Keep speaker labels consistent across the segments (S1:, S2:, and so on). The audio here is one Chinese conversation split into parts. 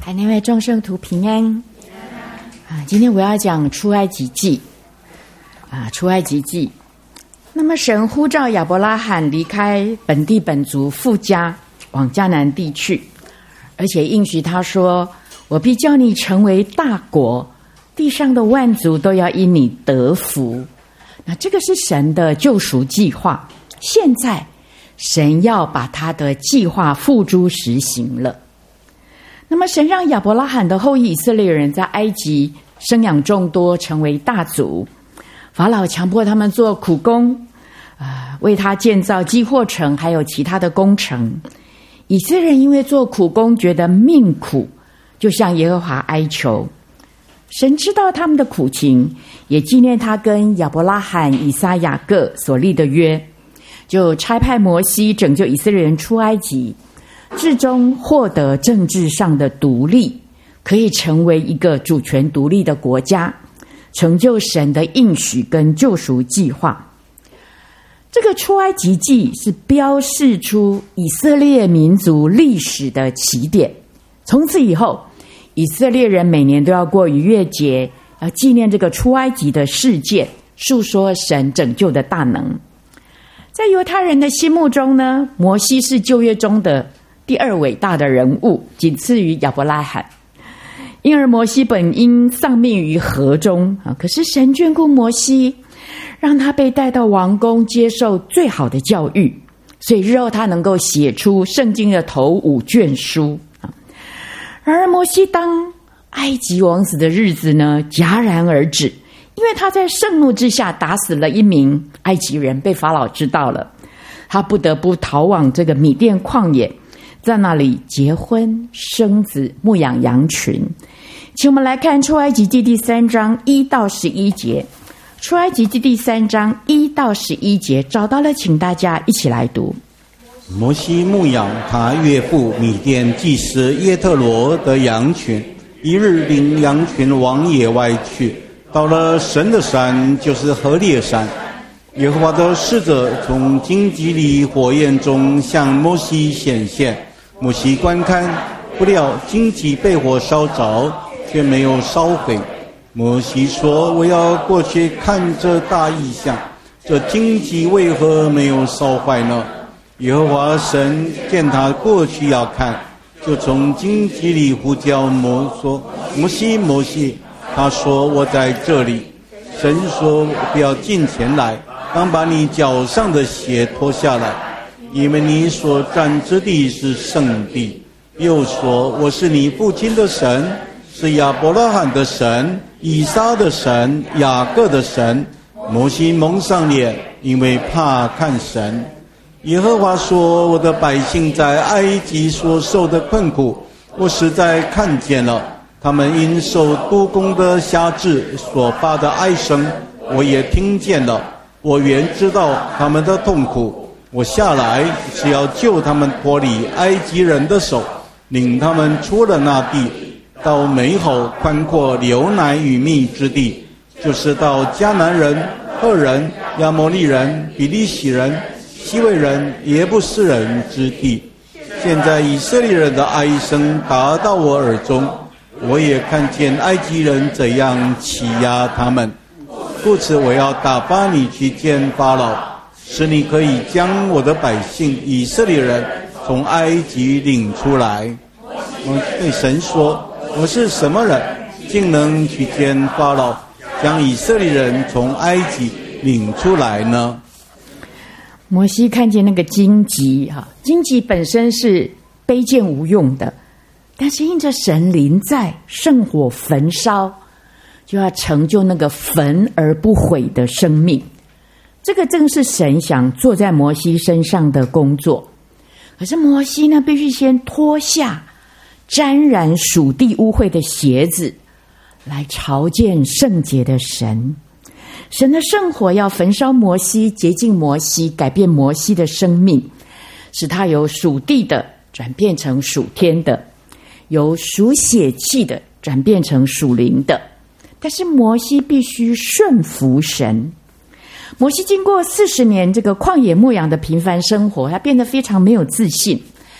S1: 海内外众圣徒平安今天我要讲出埃及记出埃及记。那么神呼召亚伯拉罕离开本地本族父家，往迦南地去，而且应许他说，我必叫你成为大国，地上的万族都要因你得福。那这个是神的救赎计划，现在神要把他的计划付诸实行了。那么神让亚伯拉罕的后裔以色列人在埃及生养众多，成为大族。法老强迫他们做苦工，为他建造基货城还有其他的工程。以色列人因为做苦工觉得命苦，就向耶和华哀求。神知道他们的苦情，也纪念他跟亚伯拉罕、以撒、雅各所立的约，就差派摩西拯救以色列人出埃及，至终获得政治上的独立，可以成为一个主权独立的国家，成就神的应许跟救赎计划。这个出埃及记是标示出以色列民族历史的起点。从此以后，以色列人每年都要过逾越节，要纪念这个出埃及的事件，述说神拯救的大能。在犹太人的心目中呢，摩西是旧约中的第二伟大的人物，仅次于亚伯拉罕。因而摩西本应丧命于河中，可是神眷顾摩西，让他被带到王宫接受最好的教育，所以日后他能够写出圣经的头5卷书。然而摩西当埃及王子的日子呢，戛然而止，因为他在盛怒之下打死了一名埃及人，被法老知道了，他不得不逃往这个米甸旷野，在那里结婚生子，牧养羊群。请我们来看出埃及记第3章1到11节。出埃及记第3章1到11节，找到了请大家一起来读。
S2: 摩西牧养他岳父米甸祭司耶特罗的羊群，一日领羊群往野外去，到了神的山，就是何烈山。耶和华的使者从荆棘里火焰中向摩西显现，摩西观看，不料荆棘被火烧着，却没有烧毁。摩西说，我要过去看这大异象，这荆棘为何没有烧坏呢？耶和华神见他过去要看，就从荆棘里呼叫说，摩西摩西。他说，我在这里。神说，不要近前来，当把你脚上的鞋脱下来，因为你所站之地是圣地。又说，我是你父亲的神，是亚伯拉罕的神，以撒的神，雅各的神。摩西蒙上脸，因为怕看神。耶和华说，我的百姓在埃及所受的困苦，我实在看见了，他们因受督工的辖制所发的哀声，我也听见了。我原知道他们的痛苦，我下来是要救他们脱离埃及人的手，领他们出了那地，到美好宽阔流奶与蜜之地，就是到迦南人、赫人、亚摩利人、比利洗人、希未人、耶布斯人之地。现在以色列人的哀声达到我耳中，我也看见埃及人怎样欺压他们，故此我要打发你去见法老，使你可以将我的百姓以色列人从埃及领出来。我对神说，我是什么人，竟能去见法老，将以色列人从埃及领出来呢？
S1: 摩西看见那个荆棘，荆棘本身是卑贱无用的，但是因着神临在，圣火焚烧，就要成就那个焚而不毁的生命。这个正是神想做在摩西身上的工作。可是摩西呢，必须先脱下沾染属地污秽的鞋子，来朝见圣洁的神。神的圣火要焚烧摩西，洁净摩西，改变摩西的生命，使他由属地的转变成属天的，由属血气的转变成属灵的。但是摩西必须顺服神。摩西经过40年这个旷野牧羊的平凡生活，他变得非常没有自信。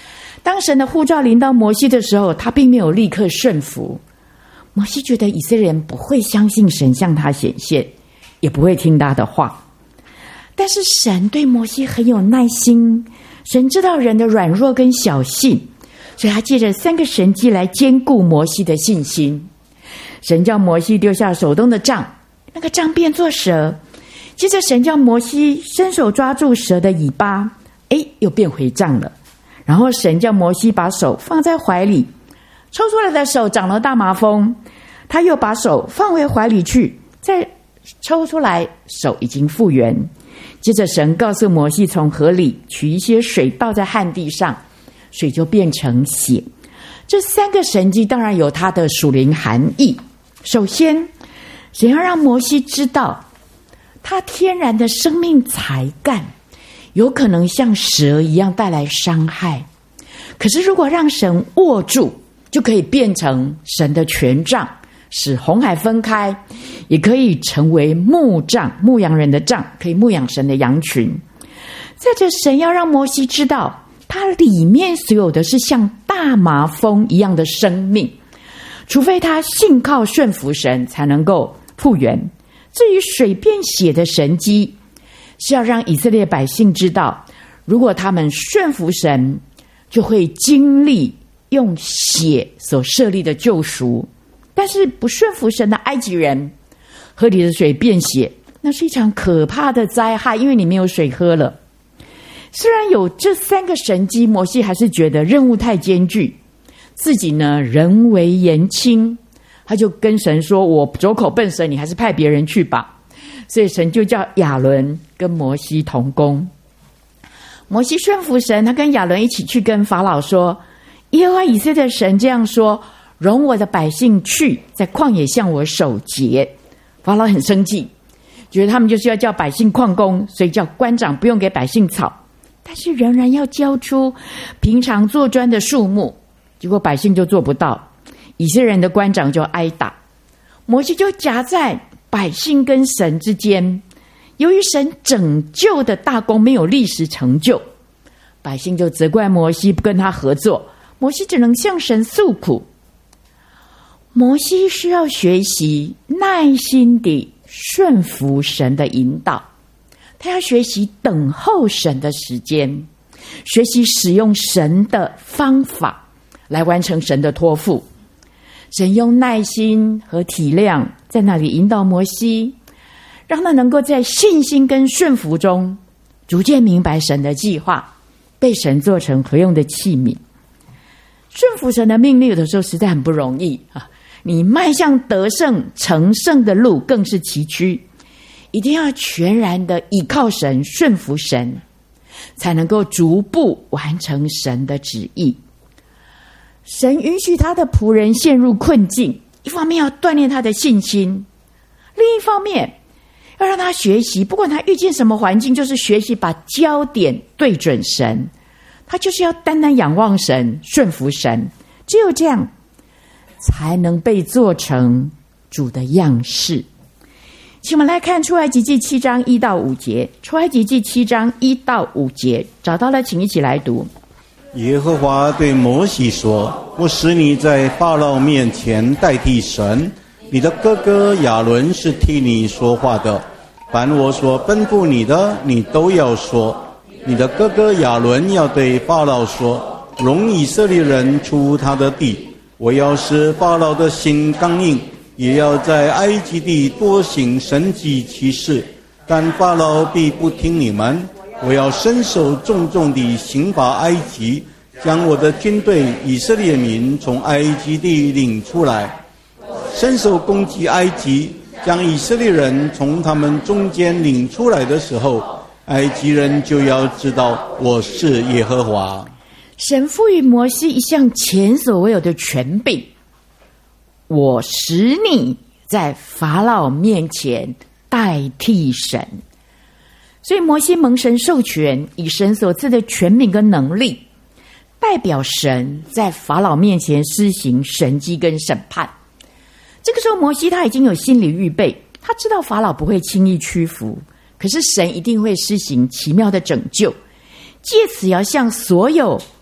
S1: 当神的呼召临到摩西的时候，他并没有立刻顺服。摩西觉得以色列人不会相信神向他显现，也不会听他的话。但是神对摩西很有耐心，神知道人的软弱跟小信，所以他借着3个神迹来坚固摩西的信心。神叫摩西丢下手中的杖，那个杖变作蛇。接着神叫摩西伸手抓住蛇的尾巴，又变回杖了。然后神叫摩西把手放在怀里，抽出来的手长了大麻风，他又把手放回怀里去，再抽出来，手已经复原。接着神告诉摩西从河里取一些水倒在旱地上，水就变成血。这3个神迹当然有它的属灵含义。首先，神要让摩西知道他天然的生命才干有可能像蛇一样带来伤害，可是如果让神握住，就可以变成神的权杖，使红海分开，也可以成为牧杖，牧羊人的杖，可以牧养神的羊群。再者，神要让摩西知道他里面所有的是像大麻风一样的生命，除非他信靠顺服神才能够复原。至于水变血的神迹，是要让以色列百姓知道，如果他们顺服神，就会经历用血所设立的救赎。但是不顺服神的埃及人，河里的水变血，那是一场可怕的灾害，因为你没有水喝了。虽然有这3个神迹，摩西还是觉得任务太艰巨，自己呢人为言轻，他就跟神说，我走口笨舌，你还是派别人去吧。所以神就叫亚伦跟摩西同工。摩西顺服神，他跟亚伦一起去跟法老说，耶和华以色列的神这样说，容我的百姓去，在旷野向我守节。法老很生气，觉得他们就是要叫百姓旷工，所以叫官长不用给百姓草，但是仍然要交出平常做砖的数目，结果百姓就做不到，以色列人的官长就挨打。摩西就夹在百姓跟神之间，由于神拯救的大功没有立时成就，百姓就责怪摩西不跟他合作，摩西只能向神诉苦。摩西需要学习耐心地顺服神的引导，他要学习等候神的时间，学习使用神的方法来完成神的托付。神用耐心和体谅在那里引导摩西，让他能够在信心跟顺服中逐渐明白神的计划，被神做成合用的器皿。顺服神的命令有的时候实在很不容易啊！你迈向得胜成圣的路更是崎岖，一定要全然的依靠神，顺服神，才能够逐步完成神的旨意。神允许他的仆人陷入困境，一方面要锻炼他的信心，另一方面要让他学习，不管他遇见什么环境，就是学习把焦点对准神，他就是要单单仰望神，顺服神，只有这样才能被做成主的样式。请我们来看出埃及记7章1到5节，出埃及记7章1到5节，找到了请一起来读。
S2: 耶和华对摩西说，我使你在法老面前代替神，你的哥哥亚伦是替你说话的，凡我所吩咐你的，你都要说。你的哥哥亚伦要对法老说，容以色列人出他的地，我要使法老的心刚硬，也要在埃及地多行神迹奇事，但法老必不听你们。我要伸手重重地刑罚埃及，将我的军队以色列民从埃及地领出来，伸手攻击埃及，将以色列人从他们中间领出来的时候，埃及人就要知道我是耶和华。
S1: 神赋予摩西一项前所未有的权柄，我使你在法老面前代替神。所以摩西蒙神授权，以神所赐的权柄跟能力，代表神在法老面前施行神迹跟审判。这个时候摩西他已经有心理预备，他知道法老不会轻易屈服，可是神一定会施行奇妙的拯救，借此要向所有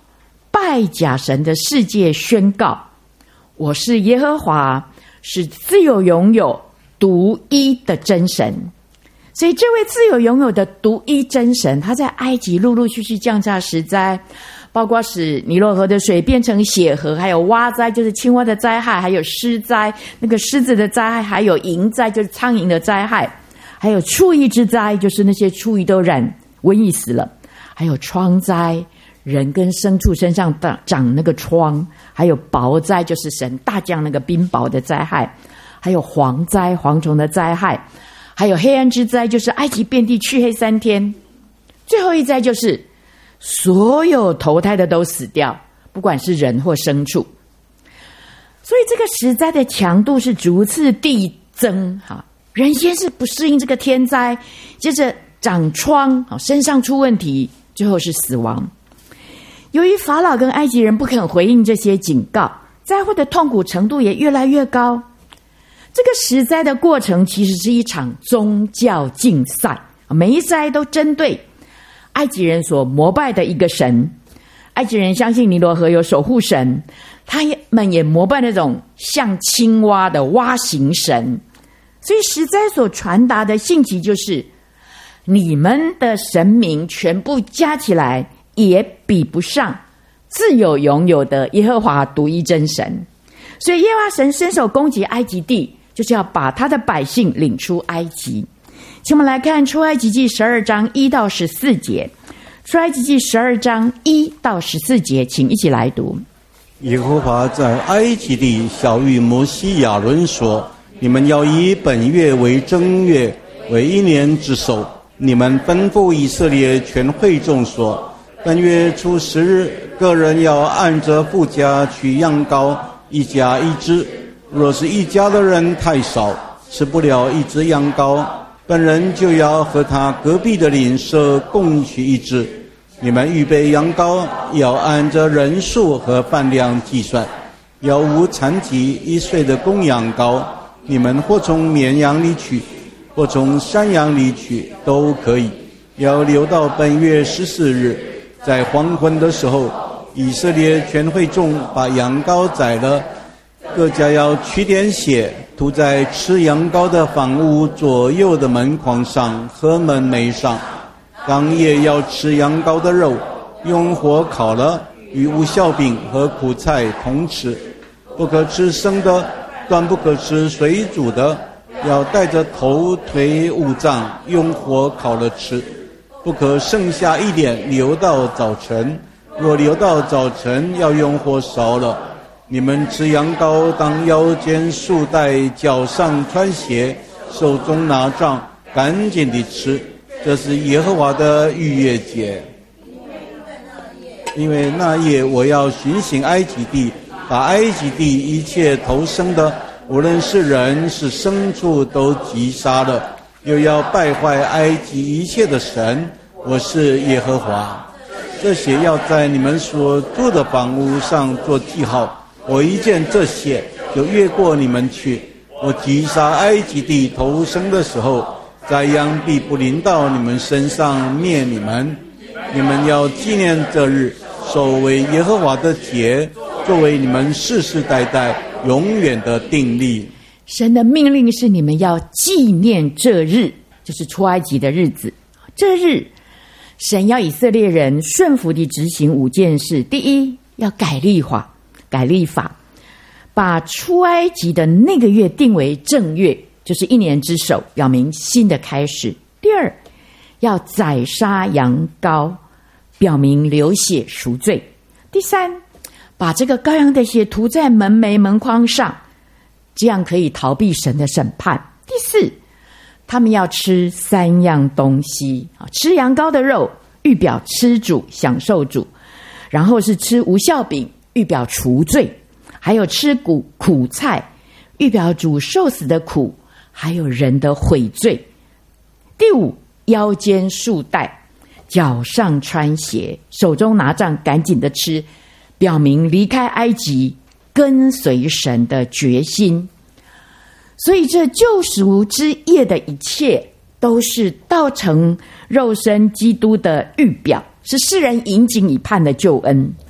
S1: 拜假神的世界宣告：我是耶和华，是自有永有、独一的真神。所以这位自有永有的独一真神，他在埃及陆陆续续降下十灾，包括使尼罗河的水变成血河，还有蛙灾，就是青蛙的灾害，还有狮灾，那个狮子的灾害，还有蝇灾，就是苍蝇的灾害，还有畜疫之灾，就是那些畜疫都染瘟疫死了，还有疮灾，人跟牲畜身上长那个疮，还有雹灾，就是神大降那个冰雹的灾害，还有蝗灾，蝗虫的灾害，还有黑暗之灾，就是埃及遍地黢黑3天，最后一灾就是所有投胎的都死掉，不管是人或牲畜。所以这个十灾的强度是逐次递增，人先是不适应这个天灾，接着长疮，身上出问题，最后是死亡。由于法老跟埃及人不肯回应这些警告，灾祸的痛苦程度也越来越高。这个十灾的过程其实是一场宗教竞赛，每一灾都针对埃及人所膜拜的一个神。埃及人相信尼罗河有守护神，他们也膜拜那种像青蛙的蛙形神。所以十灾所传达的信息就是，你们的神明全部加起来也比不上自有永有的耶和华独一真神。所以耶和华神伸手攻击埃及地，就是要把他的百姓领出埃及。请我们来看出埃及记12章1到14节。出埃及记12章1到14节，请一起来读。
S2: 耶和华在埃及地晓谕摩西亚伦说：你们要以本月为正月，为1年之首。你们吩咐以色列全会众说：本月初10日，个人要按着父家取羊羔，1家1只。若是一家的人太少，吃不了1只羊羔，本人就要和他隔壁的邻舍共取1只。你们预备羊羔，要按着人数和饭量计算，要无残疾1岁的公羊羔。你们或从绵羊里取，或从山羊里取，都可以。要留到本月14日，在黄昏的时候，以色列全会众把羊羔宰了，各家要取点血，涂在吃羊羔的房屋左右的门框上和门楣上。当夜要吃羊羔的肉，用火烤了，与无酵饼和苦菜同吃。不可吃生的，断不可吃水煮的，要带着头腿五脏用火烤了吃。不可剩下一点留到早晨，若留到早晨，要用火烧了。你们吃羊羔，当腰间束带，脚上穿鞋，手中拿杖，赶紧地吃。这是耶和华的逾越节。因为那夜我要巡行埃及地，把埃及地一切头生的，无论是人是牲畜，都击杀了，又要败坏埃及一切的神。我是耶和华。这些要在你们所住的房屋上做记号。我一见这些，就越过你们去。我击杀埃及地头生的时候，灾殃必不临到你们身上，灭你们。你们要纪念这日，守为耶和华的节，作为你们世世代代永远的定例。
S1: 神的命令是你们要纪念这日，就是出埃及的日子。这日神要以色列人顺服地执行5件事。第一，要改立法，把出埃及的那个月定为正月，就是1年之首，表明新的开始。第二，要宰杀羊羔，表明流血赎罪。第三，把这个羔羊的血涂在门楣门框上，这样可以逃避神的审判。第四，他们要吃3样东西，吃羊羔的肉，预表吃主，享受主；然后是吃无酵饼，预表除罪；还有吃苦菜，预表主受死的苦，还有人的悔罪。第五，腰间束带，脚上穿鞋，手中拿杖，赶紧的吃，表明离开埃及跟随神的决心。所以这救赎之夜的一切都是道成肉身基督的预表，是世人引颈以盼的救恩。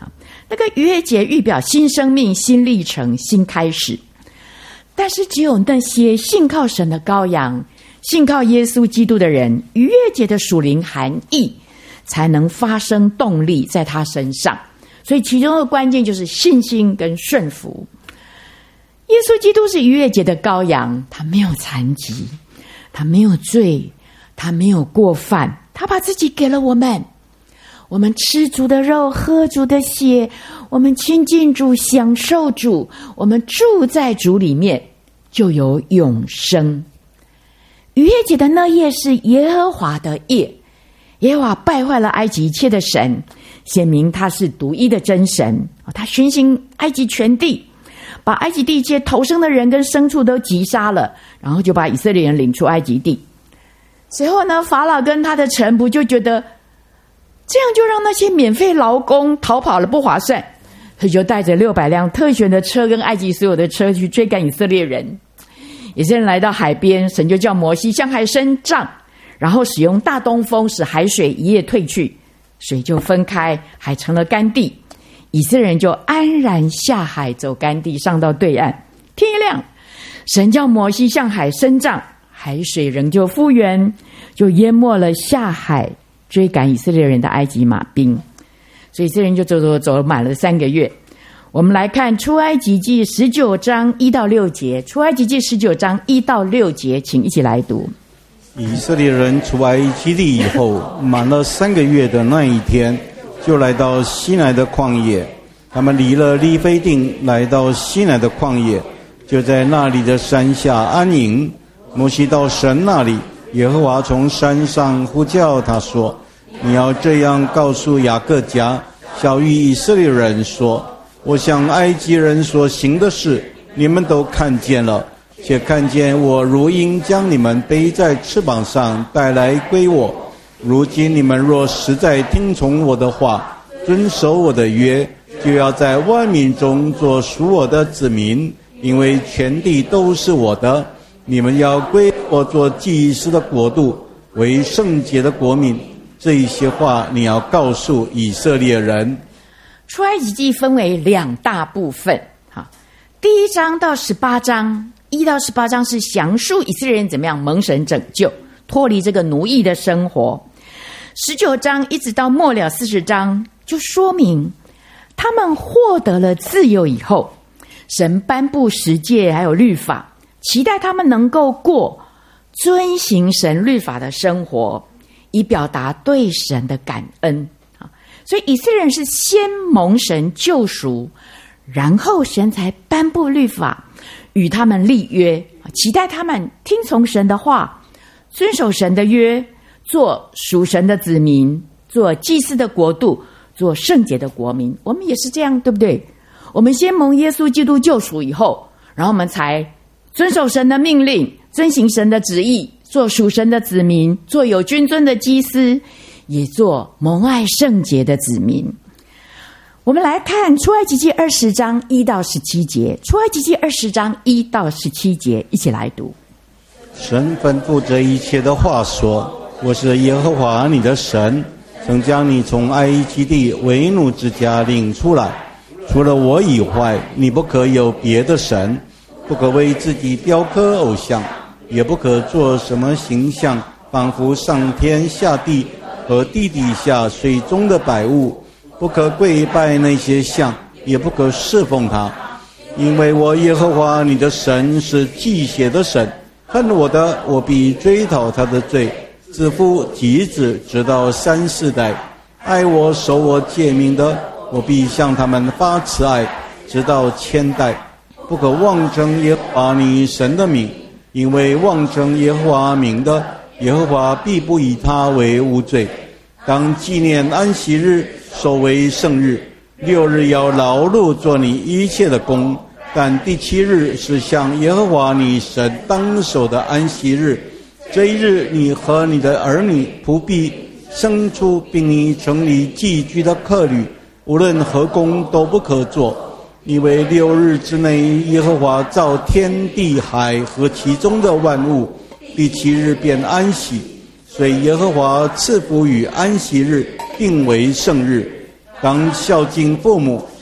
S1: 那个逾越节预表新生命、新历程、新开始。但是只有那些信靠神的羔羊、信靠耶稣基督的人，逾越节的属灵含义才能发生动力在他身上。所以其中的关键就是信心跟顺服。耶稣基督是逾越节的羔羊，他没有残疾，他没有罪，他没有过犯，他把自己给了我们。我们吃主的肉，喝主的血，我们亲近主，享受主，我们住在主里面，就有永生。逾越节的那夜是耶和华的夜，耶和华败坏了埃及一切的神，显明他是独一的真神。他巡行埃及全地，把埃及地一切投生的人跟牲畜都击杀了，然后就把以色列人领出埃及地。随后呢，法老跟他的臣仆就觉得这样就让那些免费劳工逃跑了，不划算，他就带着600辆特选的车跟埃及所有的车去追赶以色列人。以色列人来到海边，神就叫摩西向海伸杖，然后使用大东风，使海水一夜退去，水就分开，海成了干地。以色列人就安然下海，走干地，上到对岸。天一亮，神叫摩西向海伸杖，海水仍旧复原，就淹没了下海追赶以色列人的埃及马兵。所以以色列人就走满了3个月。我们来看出埃及记19章1到6节，出埃及记19章1到6节，请一起来读。
S2: 以色列人出埃及地以后，满了3个月的那一天，就来到西乃的旷野。他们离了利非定，来到西乃的旷野，就在那里的山下安营。摩西到神那里，耶和华从山上呼叫他说：你要这样告诉雅各家，晓谕以色列人说，我向埃及人所行的事，你们都看见了，且看见我如鹰将你们背在翅膀上带来归我。如今你们若实在听从我的话，遵守我的约，就要在万民中做属我的子民，因为全地都是我的。你们要归我做祭司的国度，为圣洁的国民。这一些话你要告诉以色列人。
S1: 出埃及记分为2大部分，第1章到18章，1到18章是详述以色列人怎么样蒙神拯救，脱离这个奴役的生活。19章一直到末了40章，就说明他们获得了自由以后，神颁布十诫还有律法，期待他们能够过遵行神律法的生活，以表达对神的感恩。所以以色列人是先蒙神救赎，然后神才颁布律法，与他们立约，期待他们听从神的话，遵守神的约，做属神的子民，做祭司的国度，做圣洁的国民。我们也是这样，对不对？我们先蒙耶稣基督救赎以后，然后我们才遵守神的命令，遵行神的旨意，做属神的子民，做有君尊的祭司，也做蒙爱圣洁的子民。我们来看出埃及记20章1到17节，出埃及记20章1到17节，一起来读。
S2: 神吩咐这一切的话说：我是耶和华你的神，曾将你从埃及地为奴之家领出来。除了我以外，你不可有别的神，不可为自己雕刻偶像，也不可做什么形象，仿佛上天下地和地底下水中的百物，不可跪拜那些像，也不可侍奉他。因为我耶和华你的神是忌邪的神，恨我的，我必追讨他的罪，自父及子，直到3、4代；爱我守我诫命的，我必向他们发慈爱，直到1000代。不可妄称耶和华你神的名，因为妄称耶和华名的，耶和华必不以他为无罪。当纪念安息日，守为圣日。6日要劳碌做你一切的工，但第7日是向耶和华你神当守的安息日。这一日，你和你的儿女、仆婢、牲畜，并你城里寄居的客旅，无论何工都不可做。因为6日之内，耶和华造天地海和其中的万物，第7日便安息。所以耶和华赐福与安息日，定为圣日。当孝敬父母，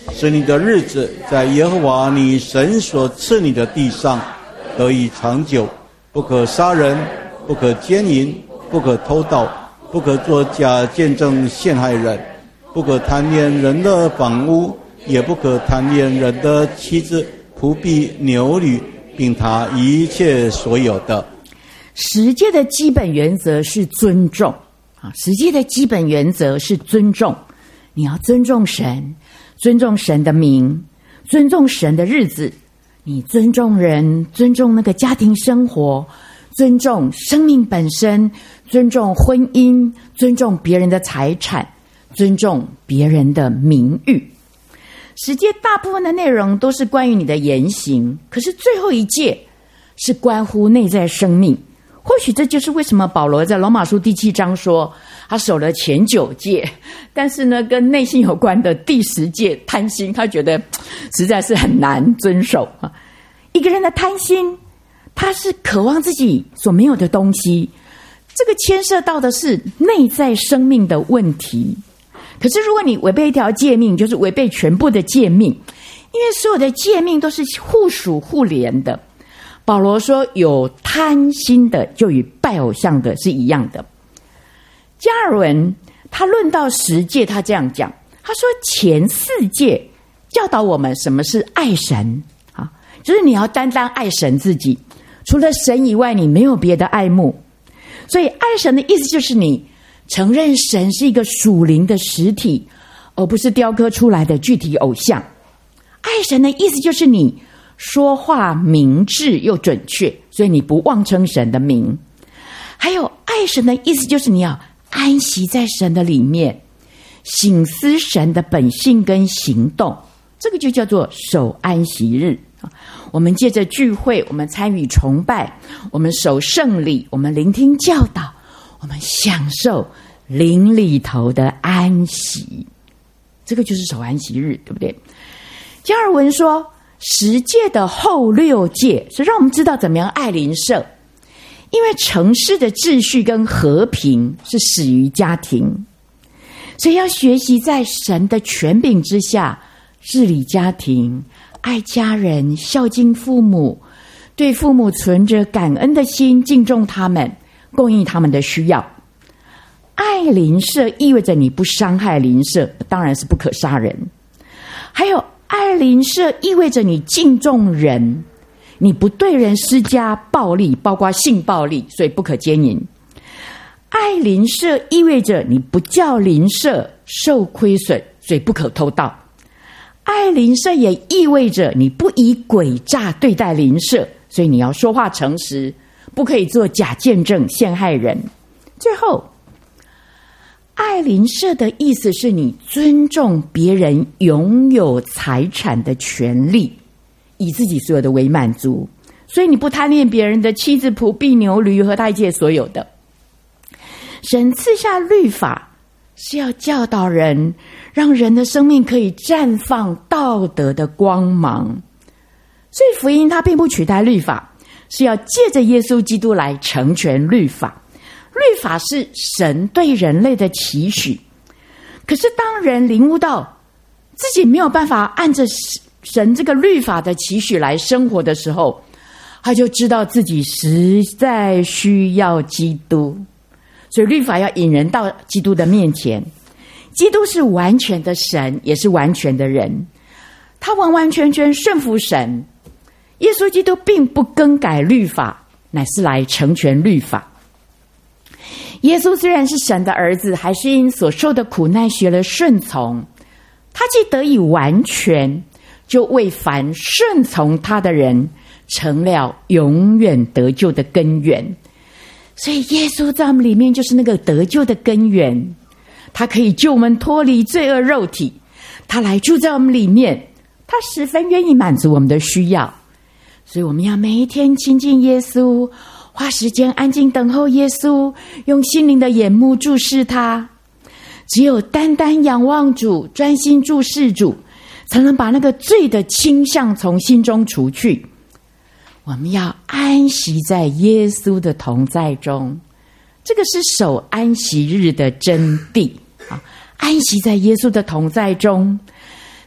S2: 使你的日子在耶和华你神所赐你的地上得以长久。不可杀人，不可奸淫，不可偷盗，不可作假见证陷害人，不可贪恋人的房屋，也不可贪恋人的妻子、仆婢、牛驴，并他一切所有的。
S1: 十诫的基本原则是尊重啊！十诫的基本原则是尊重，你要尊重神，尊重神的名，尊重神的日子，你尊重人，尊重那个家庭生活，尊重生命本身，尊重婚姻，尊重别人的财产，尊重别人的名誉。十诫大部分的内容都是关于你的言行，可是最后一诫是关乎内在生命。或许这就是为什么保罗在罗马书第7章说他守了前9诫，但是呢跟内心有关的第10诫贪心，他觉得实在是很难遵守。一个人的贪心，他是渴望自己所没有的东西，这个牵涉到的是内在生命的问题。可是如果你违背一条诫命，就是违背全部的诫命，因为所有的诫命都是互属互连的。保罗说有贪心的就与拜偶像的是一样的。加尔文他论到10诫，他这样讲，他说前4诫教导我们什么是爱神啊，就是你要单单爱神自己，除了神以外你没有别的爱慕。所以爱神的意思就是你承认神是一个属灵的实体，而不是雕刻出来的具体偶像。爱神的意思就是你说话明智又准确，所以你不妄称神的名。还有爱神的意思就是你要安息在神的里面，省思神的本性跟行动，这个就叫做守安息日。我们借着聚会，我们参与崇拜，我们守圣礼，我们聆听教导，我们享受灵里头的安息，这个就是守安息日，对不对？加尔文说10诫的后6诫是让我们知道怎么样爱邻舍，因为城市的秩序跟和平是始于家庭，所以要学习在神的权柄之下治理家庭，爱家人，孝敬父母，对父母存着感恩的心，敬重他们，供应他们的需要。爱邻舍意味着你不伤害邻舍，当然是不可杀人。还有爱邻舍意味着你敬重人，你不对人施加暴力，包括性暴力，所以不可奸淫。爱邻舍意味着你不叫邻舍受亏损，所以不可偷盗。爱邻舍也意味着你不以诡诈对待邻舍，所以你要说话诚实，不可以做假见证陷害人。最后爱邻舍的意思是你尊重别人拥有财产的权利，以自己所有的为满足，所以你不贪恋别人的妻子、仆婢、牛驴和他一切所有的。神赐下律法是要教导人，让人的生命可以绽放道德的光芒。所以福音它并不取代律法，是要借着耶稣基督来成全律法。律法是神对人类的期许，可是当人领悟到自己没有办法按着神这个律法的期许来生活的时候，他就知道自己实在需要基督。所以律法要引人到基督的面前。基督是完全的神，也是完全的人，他完完全全顺服神。耶稣基督并不更改律法，乃是来成全律法。耶稣虽然是神的儿子，还是因所受的苦难学了顺从。他既得以完全，就为凡顺从他的人成了永远得救的根源。所以耶稣在我们里面就是那个得救的根源，他可以救我们脱离罪恶肉体，他来住在我们里面，他十分愿意满足我们的需要。所以我们要每一天亲近耶稣，花时间安静等候耶稣，用心灵的眼目注视他。只有单单仰望主，专心注视主，才能把那个罪的倾向从心中除去。我们要安息在耶稣的同在中，这个是守安息日的真谛。安息在耶稣的同在中，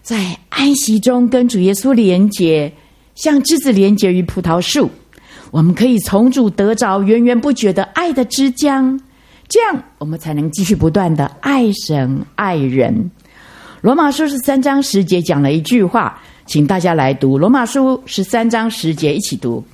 S1: 在安息中跟主耶稣连结，像枝子连结于葡萄树，我们可以从主得着源源不绝的爱的汁浆，这样我们才能继续不断的爱神爱人。罗马书13章10节讲了一句话，请大家来读罗马书13章10节，一起读。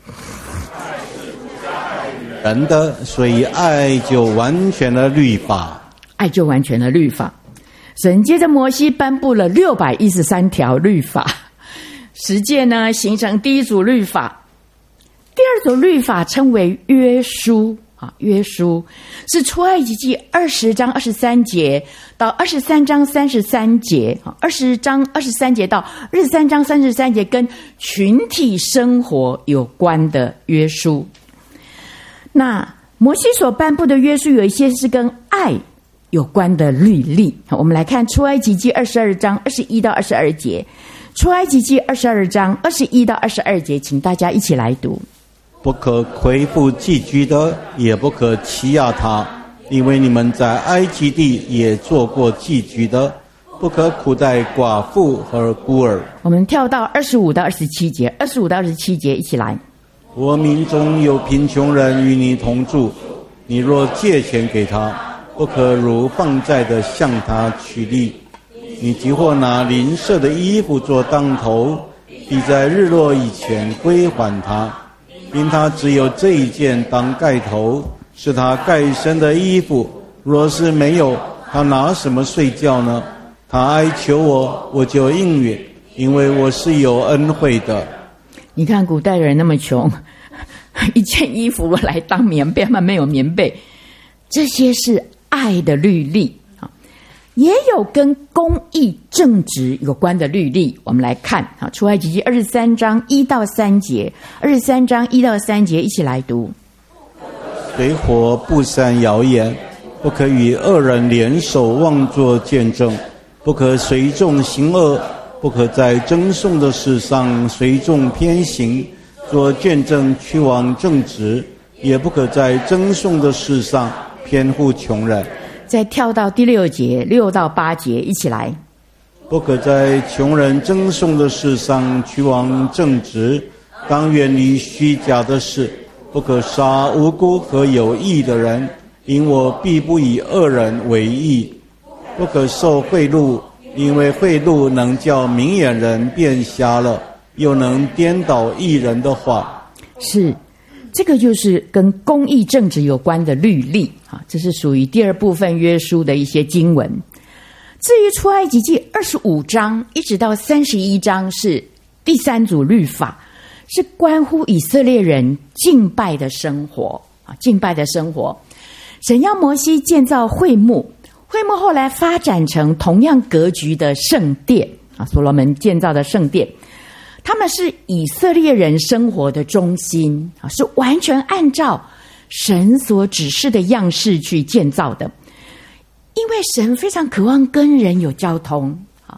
S2: 人的，所以爱就完全了律法。
S1: 爱就完全了律法。神接着摩西颁布了613条律法，十诫呢形成第一组律法。第二组律法称为约书约书是出埃及记20章23节到23章33节，20章23节到23章33节跟群体生活有关的约书。那摩西所颁布的约书有一些是跟爱有关的律例，我们来看出埃及记22章21到22节。出埃及记22章21到22节，请大家一起来读。
S2: 不可亏负寄居的，也不可欺压他，因为你们在埃及地也做过寄居的。不可苦待寡妇和孤儿。我们跳到25到27节，25到27节一起来。我民中有贫穷人与你同住，你若借钱给他，不可如放债的向他取利。你即或拿邻舍的衣服做当头，必在日落以前归还他，因他只有这一件当盖头，是他盖身的衣服。若是没有，他拿什么睡觉呢？他哀求我，我就应允，因为我是有恩惠的。你看古代人那么穷，一件衣服来当棉被，他们没有棉被。这些是爱的律例，也有跟公义正直有关的律例。我们来看出埃及记23章1到3节，23章1到3节一起来读。随火不散谣言，不可与恶人联手妄作见证，不可随众行恶，不可在争讼的事上随众偏行，做见证屈枉正直，也不可在争讼的事上偏护穷人。再跳到第6节6到8节一起来。不可在穷人争讼的事上屈枉正直，当远离虚假的事，不可杀无辜和有义的人，因我必不以恶人为义。不可受贿赂，因为贿赂能叫明眼人变瞎了，又能颠倒义人的话。是，这个就是跟公义正直有关的律例，这是属于第二部分约书的一些经文。至于出埃及记25章一直到31章是第三组律法，是关乎以色列人敬拜的生活。敬拜的生活，神要摩西建造会幕，会幕后来发展成同样格局的圣殿，所罗门建造的圣殿。他们是以色列人生活的中心，是完全按照神所指示的样式去建造的。因为神非常渴望跟人有交通，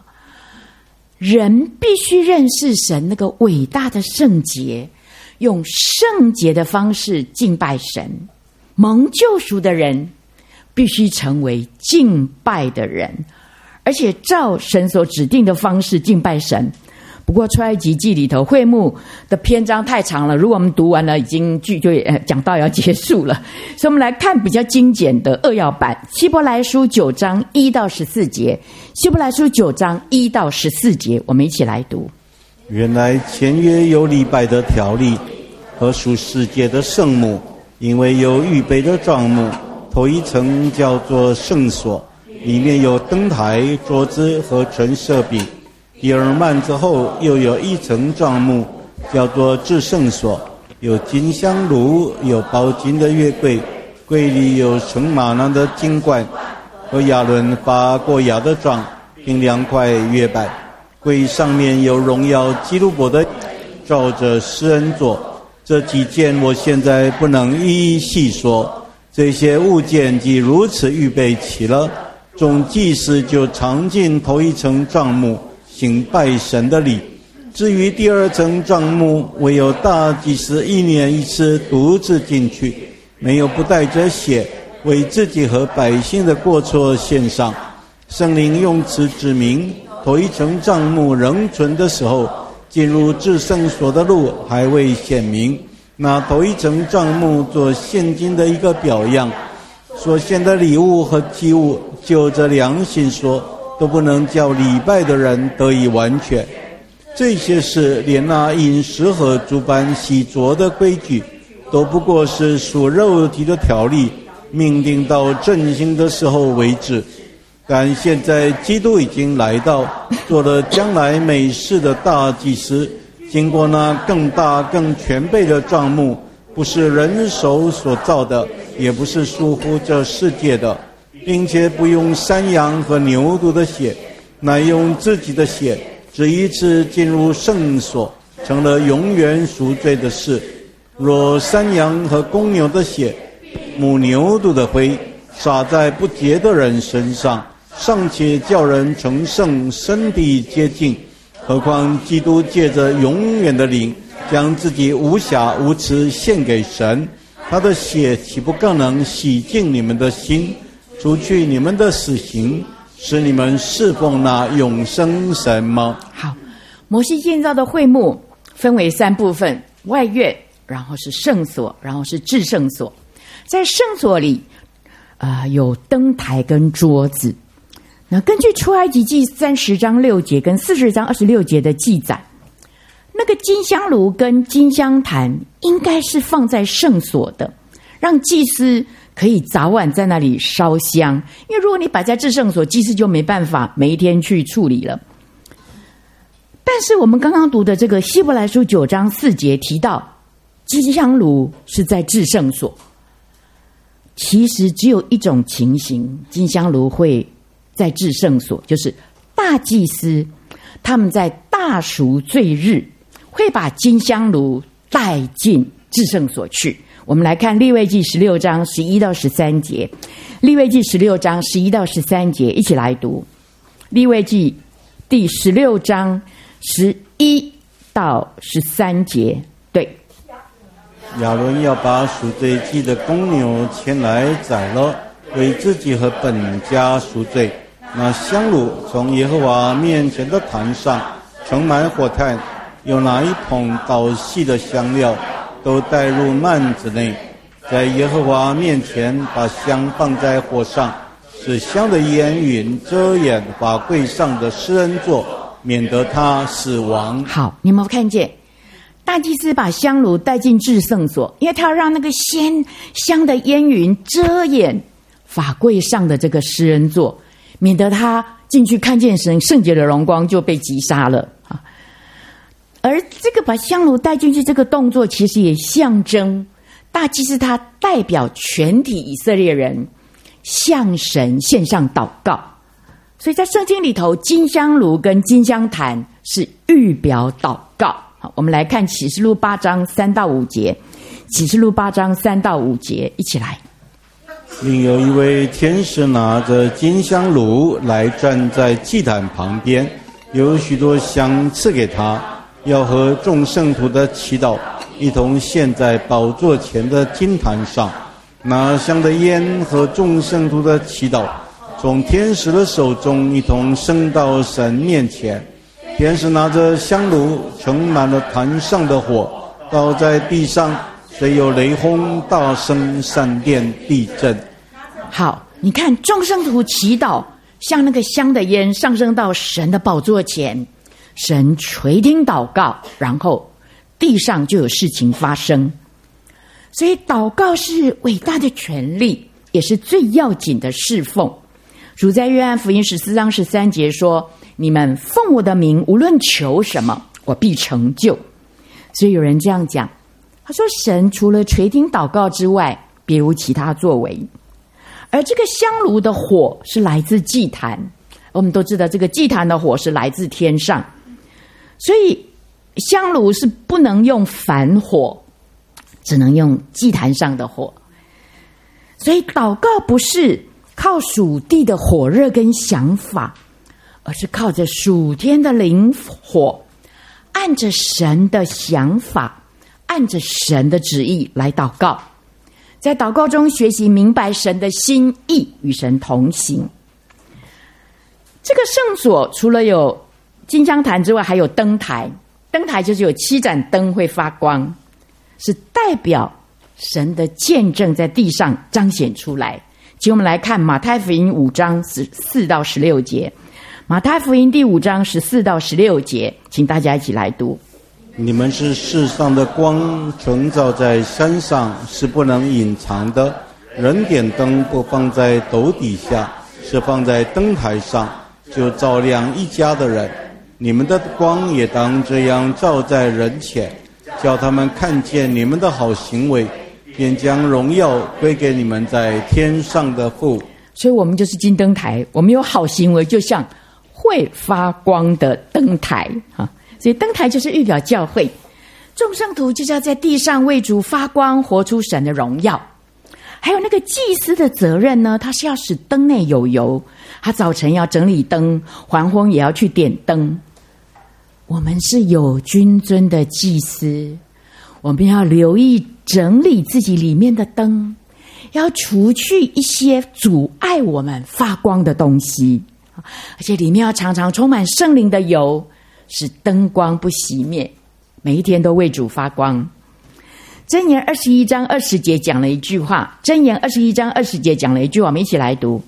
S2: 人必须认识神那个伟大的圣洁，用圣洁的方式敬拜神。蒙救赎的人必须成为敬拜的人，而且照神所指定的方式敬拜神。不过出埃及记里头会幕的篇章太长了，如果我们读完了已经就讲到要结束了，所以我们来看比较精简的扼要版，希伯来书9章1到14节，希伯来书9章1到14节，我们一起来读。原来前约有礼拜的条例和属世界的圣幕，因为有预备的帐幕，头一层叫做圣所，里面有灯台、桌子和陈设饼。第二幔子后又有一层帐幕，叫做至圣所，有金香炉，有包金的月柜，柜里有盛玛纳的金罐，和亚伦发过芽的杖，并2块月板。柜上面有荣耀基路伯的，照着施恩座。这几件我现在不能一一细说，这些物件既如此预备齐了，众祭司就常进头一层帐幕，行拜神的礼。至于第二层帐幕，唯有大祭司1年1次独自进去，没有不带着血，为自己和百姓的过错献上。圣灵用此指明， 头一层帐幕仍存的时候，进入至圣所的路还未显明。那头一层帐幕做现今的一个表样，所献的礼物和祭物，就着良心说，都不能叫礼拜的人得以完全。这些事连那饮食和诸般洗濯的规矩，都不过是属肉体的条例，命定到振兴的时候为止。但现在基督已经来到，做了将来美事的大祭司，经过那更大更全备的帐幕，不是人手所造的，也不是疏忽这世界的，并且不用山羊和牛犊的血，乃用自己的血，只一次进入圣所，成了永远赎罪的事。若山羊和公牛的血、母牛犊的灰洒在不洁的人身上，尚且叫人成圣，身体洁净，何况基督借着永远的灵，将自己无瑕无疵献给神，他的血岂不更能洗净你们的心，除去你们的死刑，使你们侍奉那永生神吗？
S1: 好，摩西建造的会幕分为3部分，外院，然后是圣所，然后是至圣所。在圣所里有灯台跟桌子。那根据出埃及记30章6节跟40章26节的记载，那个金香炉跟金香坛应该是放在圣所的，让祭司可以早晚在那里烧香。因为如果你摆在至圣所，祭司就没办法每一天去处理了。但是我们刚刚读的这个希伯来书9章4节提到，金香炉是在至圣所。其实只有一种情形，金香炉会在至圣所，就是大祭司他们在大赎罪日会把金香炉带进至圣所去。我们来看利未记16章11到13节，利未记16章11到13节，一起来读。利未记第16章11到13节，对。
S2: 亚伦要把赎罪祭的公牛牵来宰了，为自己和本家赎罪。那香炉从耶和华面前的坛上盛满火炭，有哪一捧捣细的香料，都带入幔子内，在耶和华面前把香放在火上，使香的烟云遮掩法柜上的施恩座，免得他死亡。
S1: 好，你有没有看见大祭司把香炉带进至圣所，因为他要让那个香的烟云遮掩法柜上的这个施恩座，免得他进去看见神圣洁的荣光就被击杀了。而这个把香炉带进去这个动作，其实也象征大祭司他代表全体以色列人向神献上祷告。所以在圣经里头，金香炉跟金香坛是预表祷告。好，我们来看启示录8章3到5节，启示录8章3到5节，一起来。
S2: 另有一位天使拿着金香炉来站在祭坛旁边，有许多香赐给他，要和众圣徒的祈祷一同献在宝座前的金坛上。那香的烟和众圣徒的祈祷从天使的手中一同升到神面前。天使拿着香炉盛满了坛上的火，倒在地上，虽有雷轰、大声、闪电、地震。
S1: 好，你看众圣徒祈祷，像那个香的烟上升到神的宝座前，神垂听祷告，然后地上就有事情发生。所以祷告是伟大的权利，也是最要紧的侍奉。主在约翰福音14章13节说，你们奉我的名无论求什么，我必成就。所以有人这样讲，他说神除了垂听祷告之外，别无其他作为。而这个香炉的火是来自祭坛，我们都知道这个祭坛的火是来自天上，所以香炉是不能用凡火，只能用祭坛上的火。所以祷告不是靠属地的火热跟想法，而是靠着属天的灵火，按着神的想法，按着神的旨意来祷告，在祷告中学习明白神的心意，与神同行。 这个圣所除了有金香坛之外，还有灯台。灯台就是有7盏灯会发光，是代表神的见证在地上彰显出来。请我们来看马太福音5章14到16节。马太福音第5章14到16节，请大家一起来读。
S2: 你们是世上的光，存照在山上，是不能隐藏的。人点灯不放在斗底下，是放在灯台上，就照亮一家的人。你们的光也当这样照在人前，叫他们看见你们的好行为，便将荣耀归给你们在天上的父。
S1: 所以我们就是金灯台，我们有好行为，就像会发光的灯台啊。所以灯台就是预表教会，众圣徒就是要在地上为主发光，活出神的荣耀。还有那个祭司的责任呢，他是要使灯内有油，他早晨要整理灯，黄昏也要去点灯。我们是有君尊的祭司，我们要留意整理自己里面的灯，要除去一些阻碍我们发光的东西，而且里面要常常充满圣灵的油，使灯光不熄灭，每一天都为主发光。箴言21章20节讲了一句话，箴言21章20节讲了一句话，我们一起来读。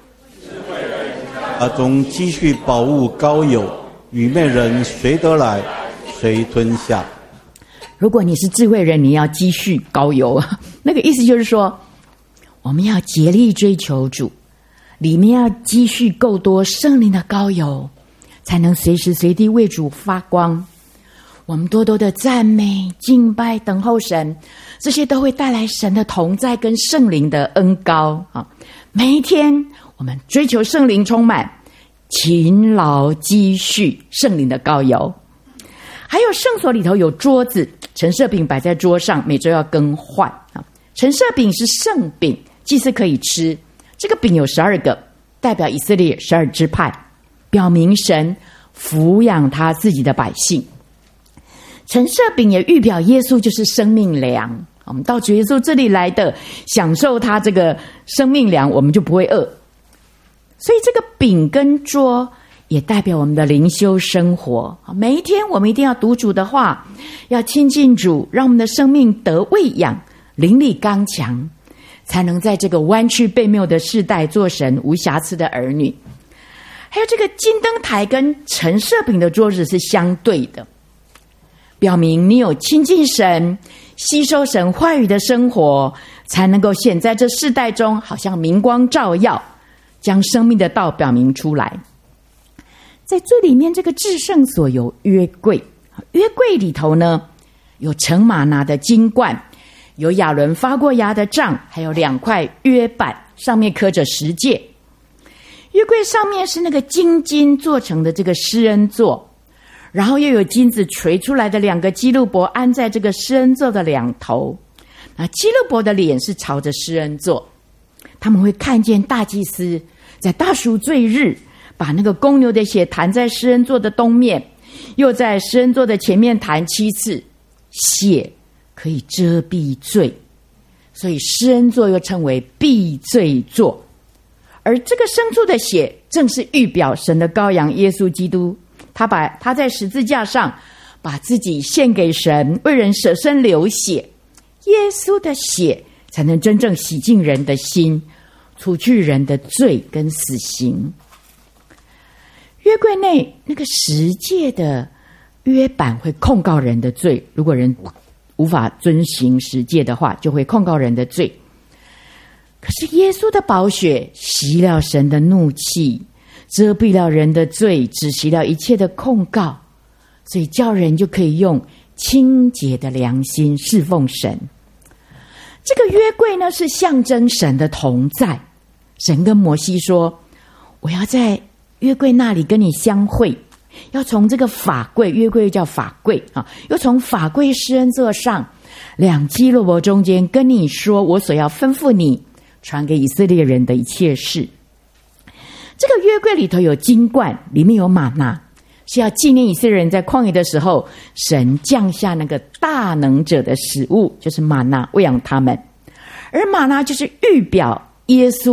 S2: 家中积蓄宝物膏油，愚昧人谁得来，谁吞下。
S1: 如果你是智慧人，你要积蓄膏油，那个意思就是说，我们要竭力追求主，里面要积蓄够多圣灵的膏油，才能随时随地为主发光。我们多多的赞美、敬拜、等候神，这些都会带来神的同在跟圣灵的恩膏啊！每一天我们追求圣灵充满，勤劳积蓄圣灵的膏油。还有圣所里头有桌子，陈设饼摆在桌上，每周要更换啊。陈设饼是圣饼，祭司可以吃。这个饼有12个，代表以色列12支派，表明神抚养他自己的百姓。陈设饼也预表耶稣就是生命粮，我们到主耶稣这里来的，享受他这个生命粮，我们就不会饿。所以这个饼跟桌也代表我们的灵修生活，每一天我们一定要读主的话，要亲近主，让我们的生命得喂养，灵力刚强，才能在这个弯曲悖谬的世代做神无瑕疵的儿女。还有这个金灯台跟陈设饼的桌子是相对的，表明你有亲近神、吸收神话语的生活，才能够显在这世代中好像明光照耀，将生命的道表明出来。在最里面这个至圣所有约柜，约柜里头呢有盛玛拿的金罐，有亚伦发过芽的杖，还有2块约板，上面刻着十诫。约柜上面是那个金做成的这个施恩座，然后又有金子垂出来的2个基路伯安在这个施恩座的2头。那基路伯的脸是朝着施恩座，他们会看见大祭司在大赎罪日把那个公牛的血弹在施恩座的东面，又在施恩座的前面弹7次，血可以遮蔽罪，所以施恩座又称为避罪座。而这个牲畜的血正是预表神的羔羊耶稣基督，他在十字架上把自己献给神，为人舍身流血，耶稣的血才能真正洗净人的心，除去人的罪跟死刑。约柜内那个十诫的约版会控告人的罪，如果人无法遵行十诫的话，就会控告人的罪。可是耶稣的宝血洗了神的怒气，遮蔽了人的罪，止息了一切的控告，所以叫人就可以用清洁的良心侍奉神。这个约柜呢，是象征神的同在。神跟摩西说，我要在约柜那里跟你相会，要从这个法柜，约柜叫法柜啊，又从法柜施恩座上2基路伯中间跟你说我所要吩咐你传给以色列人的一切事。这个约柜里头有金罐，里面有玛纳，是要纪念以色列人在旷野的时候，神降下那个大能者的食物，就是玛纳，喂养他们。而玛纳就是预表耶稣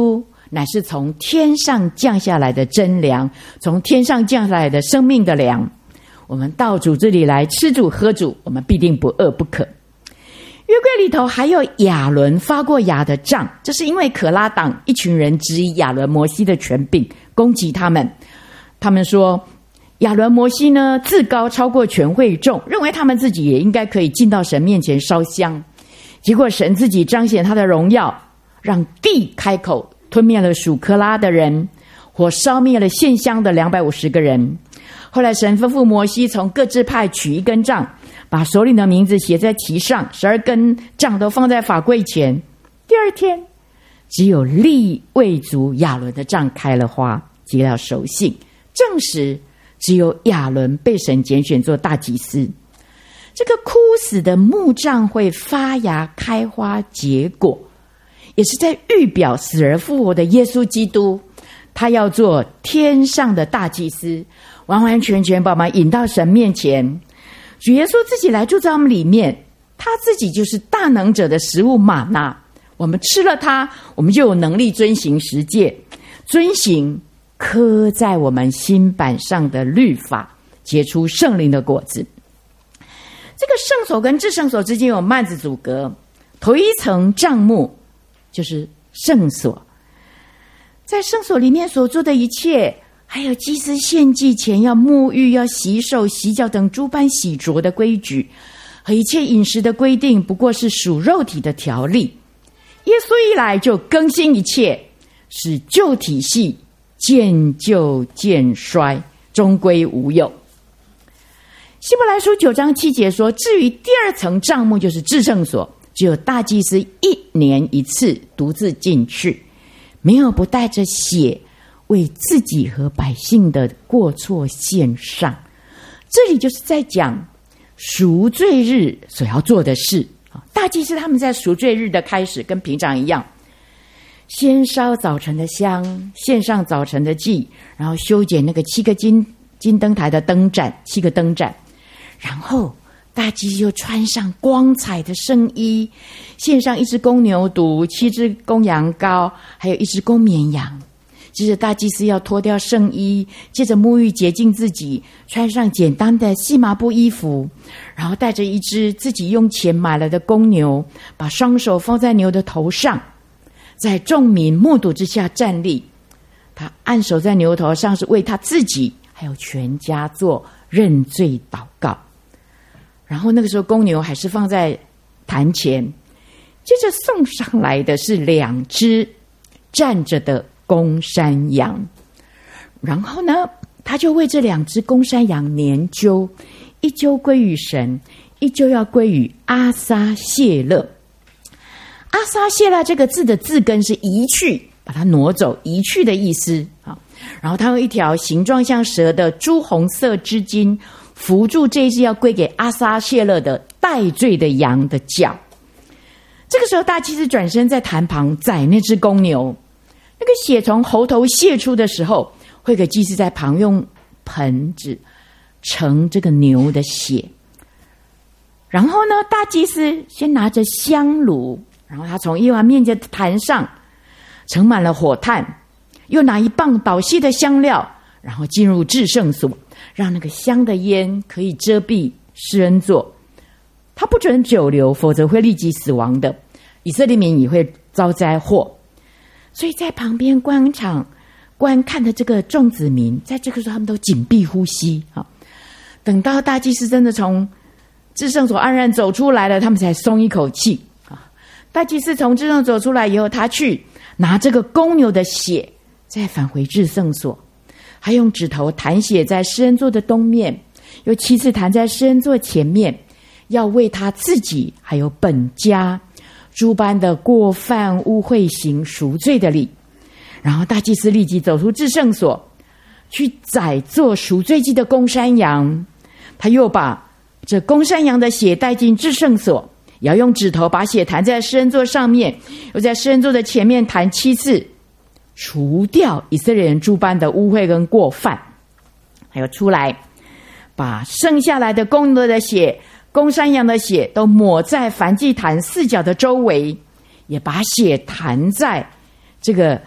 S1: 乃是从天上降下来的真粮，从天上降下来的生命的粮。我们到主这里来吃主喝主，我们必定不饿不渴。约柜里头还有亚伦发过芽的杖，这是因为可拉党一群人质疑亚伦摩西的权柄，攻击他们。他们说亚伦摩西呢自高超过全会众，认为他们自己也应该可以进到神面前烧香。结果神自己彰显他的荣耀，让地开口吞灭了属可拉的人，火烧灭了献香的250个人。后来神吩咐摩西从各支派取一根杖，把首领的名字写在其上，12根杖都放在法柜前。第二天，只有利未族亚伦的杖开了花，结了熟杏，证实只有亚伦被神拣选做大祭司。这个枯死的木杖会发芽开花结果，也是在预表死而复活的耶稣基督，他要做天上的大祭司，完完全全把我们引到神面前。主耶稣自己来住在我们里面，他自己就是大能者的食物玛纳，我们吃了它，我们就有能力遵行十诫，遵行刻在我们心板上的律法，结出圣灵的果子。这个圣所跟至圣所之间有幔子阻隔，头一层帐幕就是圣所，在圣所里面所做的一切，还有祭司献祭前要沐浴、要洗手、洗脚等诸般洗濯的规矩，和一切饮食的规定，不过是属肉体的条例。耶稣一来就更新一切，使旧体系渐旧渐衰，终归无有。希伯来书9章7节说，至于第二层帐幕就是至圣所，只有大祭司1年一次独自进去，没有不带着血为自己和百姓的过错献上。这里就是在讲赎罪日所要做的事。大祭司他们在赎罪日的开始跟平常一样，先烧早晨的香，献上早晨的祭，然后修剪那个7个金灯台的灯盏，7个灯盏，然后大祭司又穿上光彩的圣衣，献上1只公牛犊、7只公羊羔，还有1只公绵羊。接着大祭司要脱掉圣衣，接着沐浴洁净自己，穿上简单的细麻布衣服，然后带着1只自己用钱买了的公牛，把双手放在牛的头上，在众民目睹之下站立。他按手在牛头上，是为他自己还有全家做认罪祷告。然后那个时候公牛还是放在坛前，接着送上来的是2只站着的公山羊，然后呢，他就为这2只公山羊年究，一究归于神，一究要归于阿撒谢勒。阿撒谢勒这个字的字根是移去，把它挪走，移去的意思。然后他用一条形状像蛇的朱红色织巾扶住这一只要归给阿撒谢勒的带罪的羊的脚。这个时候大祭司转身在坛旁宰那只公牛，那个血从喉头泄出的时候，会给祭司在旁用盆子盛这个牛的血。然后呢，大祭司先拿着香炉，然后他从耶和华面前的坛上盛满了火炭，又拿1磅捣细的香料，然后进入至圣所，让那个香的烟可以遮蔽施恩座。他不准久留，否则会立即死亡的，以色列民也会遭灾祸。所以在旁边观看的这个众子民，在这个时候他们都紧闭呼吸。等到大祭司真的从至圣所安然走出来了，他们才松一口气。大祭司从至圣所出来以后，他去拿这个公牛的血，再返回至圣所，还用指头弹血在施恩座的东面，又7次弹在施恩座前面，要为他自己还有本家诸般的过犯污秽行赎罪的礼。然后大祭司立即走出至圣所，去宰做赎罪祭的公山羊。他又把这公山羊的血带进至圣所，也要用指头把血弹在施恩座上面，又在施恩座的前面弹7次，除掉以色列人诸般的污秽跟过犯。还有出来把剩下来的公牛的血、公山羊的血都抹在燔祭坛4角的周围，也把血弹在这个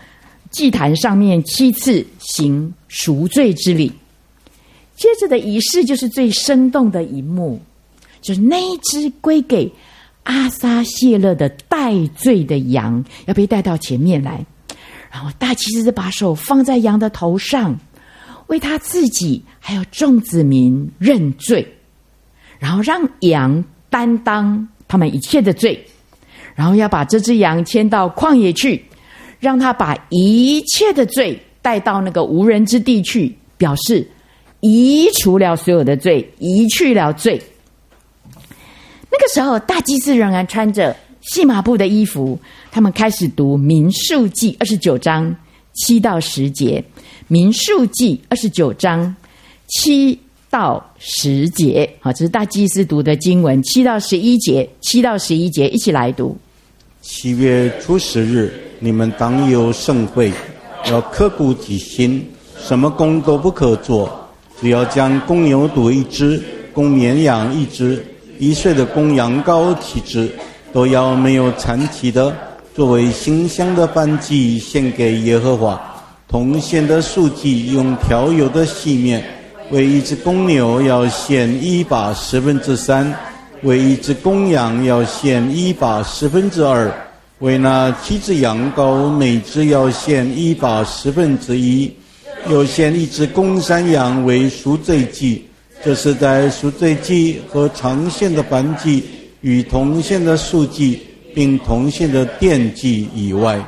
S1: 祭坛上面7次行赎罪之礼。接着的仪式就是最生动的一幕，就是那一只归给阿撒谢勒的代罪的羊要被带到前面来，然后大祭司把手放在羊的头上，为他自己还有众子民认罪，然后让羊担当他们一切的罪，然后要把这只羊牵到旷野去，让他把一切的罪带到那个无人之地去，表示移除了所有的罪，移去了罪。那个时候大祭司仍然穿着细麻布的衣服，他们开始读民数记29章7到10节。民数记29章7到10节，好，这是大祭司读的经文，7到11节，一起来读。
S2: 7月初10日，你们当有盛会，要刻苦己心，什么工都不可做，只要将公牛犊1只，公绵羊1只，1岁的公羊羔7只，都要没有残疾的，作为馨香的燔祭献给耶和华。同献的素祭用调油的细面，为1只公牛要献1把3/10，为1只公羊要献1把2/10，为那7只羊羔每只要献1把1/10，又献1只公山羊为赎罪祭。这是在赎罪祭和常献的燔祭与同献的素祭并同献的奠祭以外。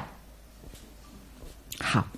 S1: 好，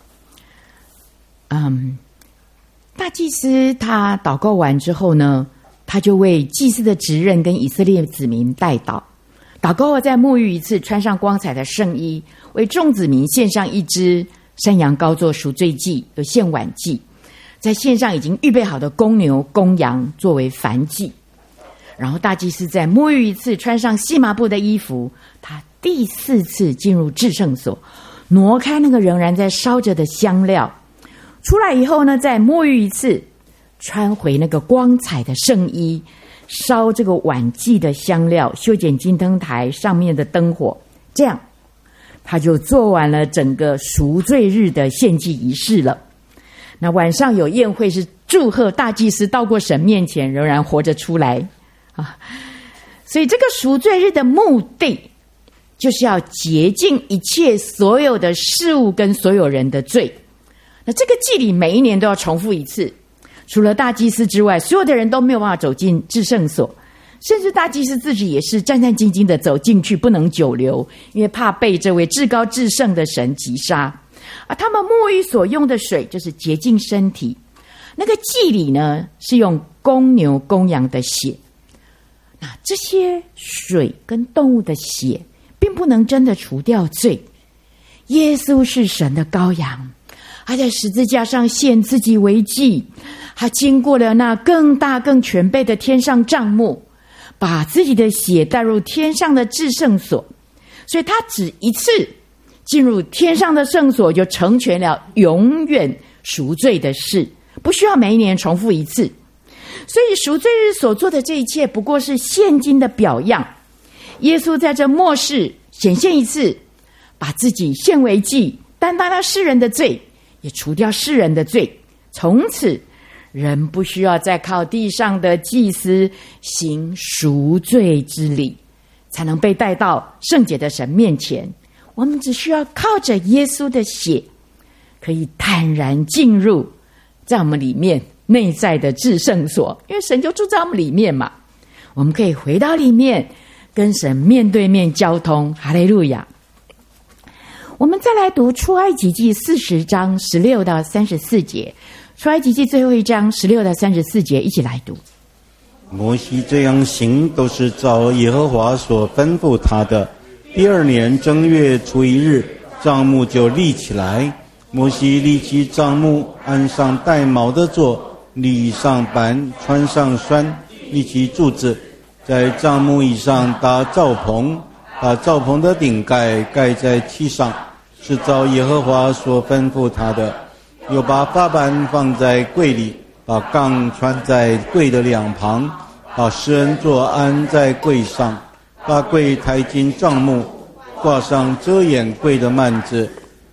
S1: 大祭司他祷告完之后呢，他就为祭司的职任跟以色列子民代祷。祷告后再沐浴一次，穿上光彩的圣衣，为众子民献上1只山羊羔做赎罪祭，有献晚祭，在献上已经预备好的公牛公羊作为燔祭。然后大祭司再沐浴一次，穿上细麻布的衣服，他第4次进入至圣所，挪开那个仍然在烧着的香料，出来以后呢，再沐浴一次，穿回那个光彩的圣衣，烧这个晚祭的香料，修剪金灯台上面的灯火，这样他就做完了整个赎罪日的献祭仪式了。那晚上有宴会，是祝贺大祭司到过神面前仍然活着出来啊。所以这个赎罪日的目的就是要洁净一切所有的事物跟所有人的罪。那这个祭礼每一年都要重复一次，除了大祭司之外，所有的人都没有办法走进至圣所，甚至大祭司自己也是战战兢兢的走进去，不能久留，因为怕被这位至高至圣的神击杀。他们沐浴所用的水就是洁净身体，那个祭礼呢是用公牛公羊的血。那这些水跟动物的血并不能真的除掉罪。耶稣是神的羔羊，他在十字架上献自己为祭，他经过了那更大更全备的天上帐幕，把自己的血带入天上的至圣所，所以他只一次进入天上的圣所，就成全了永远赎罪的事，不需要每一年重复一次。所以赎罪日所做的这一切不过是现今的表样。耶稣在这末世显现一次，把自己献为祭，担当了世人的罪，也除掉世人的罪。从此人不需要再靠地上的祭司行赎罪之礼，才能被带到圣洁的神面前。我们只需要靠着耶稣的血，可以坦然进入在我们里面内在的至圣所，因为神就住在我们里面嘛。我们可以回到里面跟神面对面交通。哈利路亚。我们再来读出埃及记40章16到34节，出埃及记最后一章16到34节，一起来读。
S2: 摩西这样行，都是照耶和华所吩咐他的。第2年正月初1日，帐幕就立起来。摩西立起帐幕，安上带卯的座，立上板，穿上栓，立起柱子，在帐幕以上搭罩棚，把罩棚的顶盖盖在其上，是照耶和华所吩咐他的。又把法板放在柜里，把杠穿在柜的两旁，把施恩座安在柜上，把柜抬进帐幕，挂上遮掩柜的幔子，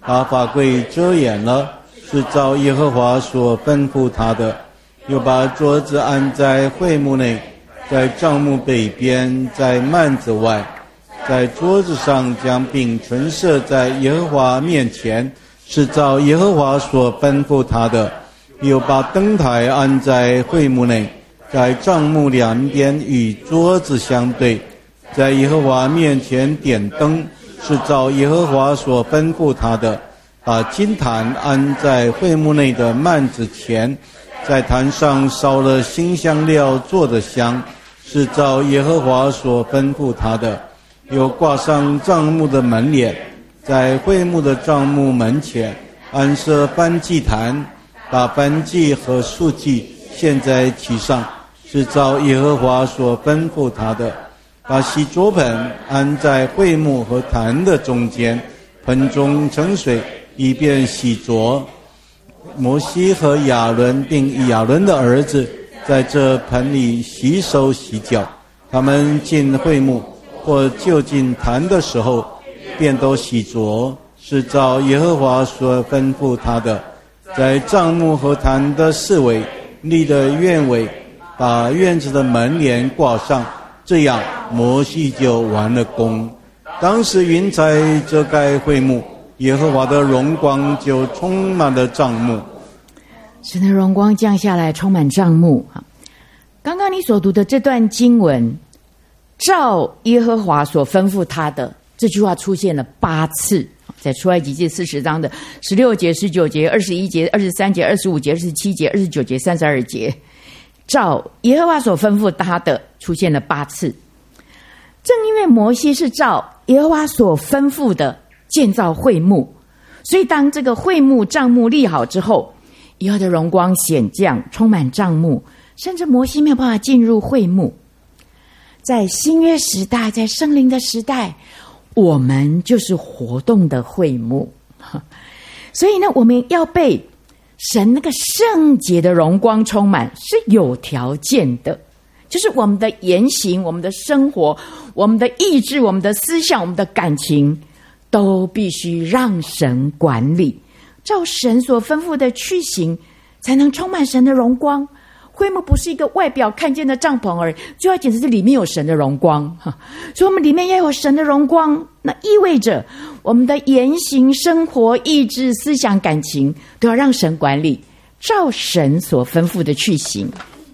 S2: 把法柜遮掩了，是照耶和华所吩咐他的。又把桌子安在会幕内，在帐幕北边，在幔子外。在桌子上将饼陈设在耶和华面前，是照耶和华所吩咐他的。又把灯台安在会幕内，在帐幕两边与桌子相对，在耶和华面前点灯，是照耶和华所吩咐他的。把金坛安在会幕内的幔子前，在坛上烧了馨香料做的香，是照耶和华所吩咐他的。又挂上帐幕的门帘，在会幕的帐幕门前安设燔祭坛，把燔祭和素祭献在其上，是照耶和华所吩咐他的。把洗濯盆安在会幕和坛的中间，盆中盛水，以便洗濯。摩西和亚伦并亚伦的儿子在这盆里洗手洗脚。他们进会幕或就近坛的时候，便都洗濯，是照耶和华所吩咐他的。在帐幕和坛的四围立的院围，把院子的门帘挂上，这样摩西就完了工。当时云彩遮盖会幕，耶和华的荣光就充满了帐幕。
S1: 神的荣光降下来，充满帐幕。刚刚你所读的这段经文，照耶和华所吩咐他的，这句话出现了8次，在出埃及记40章的16节、19节、21节、23节、25节、27节、29节、32节，照耶和华所吩咐他的出现了8次。正因为摩西是照耶和华所吩咐的建造会幕，所以当这个会幕帐幕立好之后，耶和华的荣光显降，充满帐幕，甚至摩西没有办法进入会幕。在新约时代，在圣灵的时代，我们就是活动的会幕。所以呢，我们要被神那个圣洁的荣光充满，是有条件的，就是我们的言行、我们的生活、我们的意志、我们的思想、我们的感情，都必须让神管理，照神所吩咐的去行，才能充满神的荣光。会幕不是一个外表看见的帐篷而已，最要紧的是里面有神的荣光。所以我们里面要有神的荣光，那意味着我们的言行、生活、意志、思想、感情都要让神管理，照神所吩咐的去行。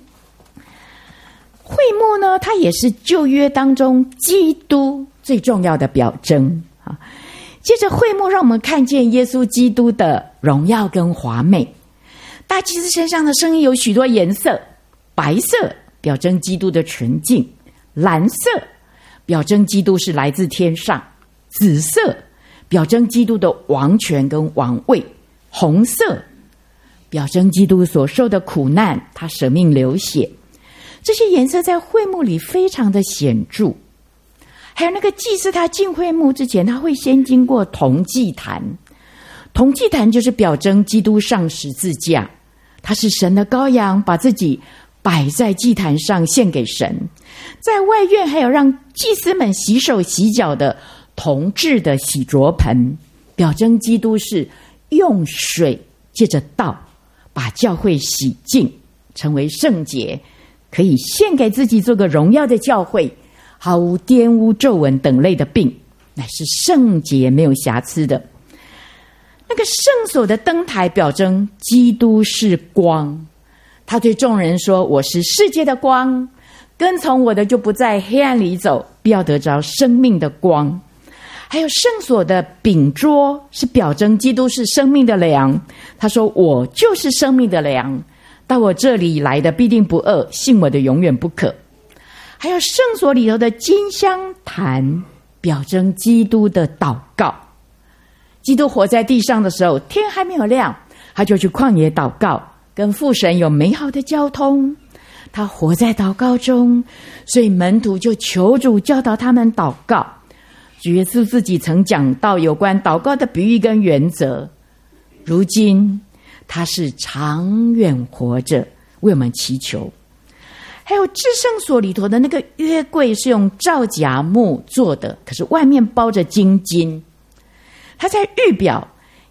S1: 会幕呢，它也是旧约当中基督最重要的表征。接着会幕让我们看见耶稣基督的荣耀跟华美。大祭司身上的圣衣有许多颜色，白色表征基督的纯净，蓝色表征基督是来自天上，紫色表征基督的王权跟王位，红色表征基督所受的苦难，他舍命流血。这些颜色在会幕里非常的显著。还有那个祭司，他进会幕之前，他会先经过铜祭坛。铜祭坛就是表征基督上十字架，他是神的羔羊，把自己摆在祭坛上献给神。在外院还有让祭司们洗手洗脚的铜制的洗濯盆，表征基督是用水借着道把教会洗净，成为圣洁，可以献给自己做个荣耀的教会，毫无玷污、皱纹等类的病，乃是圣洁没有瑕疵的。那个圣所的灯台表征基督是光，他对众人说，我是世界的光，跟从我的就不在黑暗里走，必要得着生命的光。还有圣所的饼桌是表征基督是生命的粮，他说，我就是生命的粮，到我这里来的必定不饿，信我的永远不渴。还有圣所里头的金香坛表征基督的祷告。基督活在地上的时候，天还没有亮，他就去旷野祷告，跟父神有美好的交通。他活在祷告中，所以门徒就求主教导他们祷告。主耶稣自己曾讲到有关祷告的比喻跟原则，如今他是长远活着为我们祈求。还有至圣所里头的那个约柜是用皂荚木做的，可是外面包着金金。他在预表